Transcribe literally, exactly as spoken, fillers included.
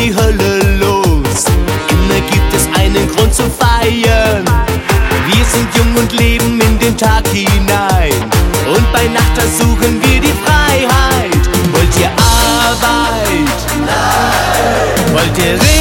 die Hölle los. Immer gibt es einen Grund zu feiern. Wir sind jung und leben in den Tag hinein. Und bei Nacht suchen wir die Freiheit. Wollt ihr Arbeit? Nein. Wollt ihr Reden?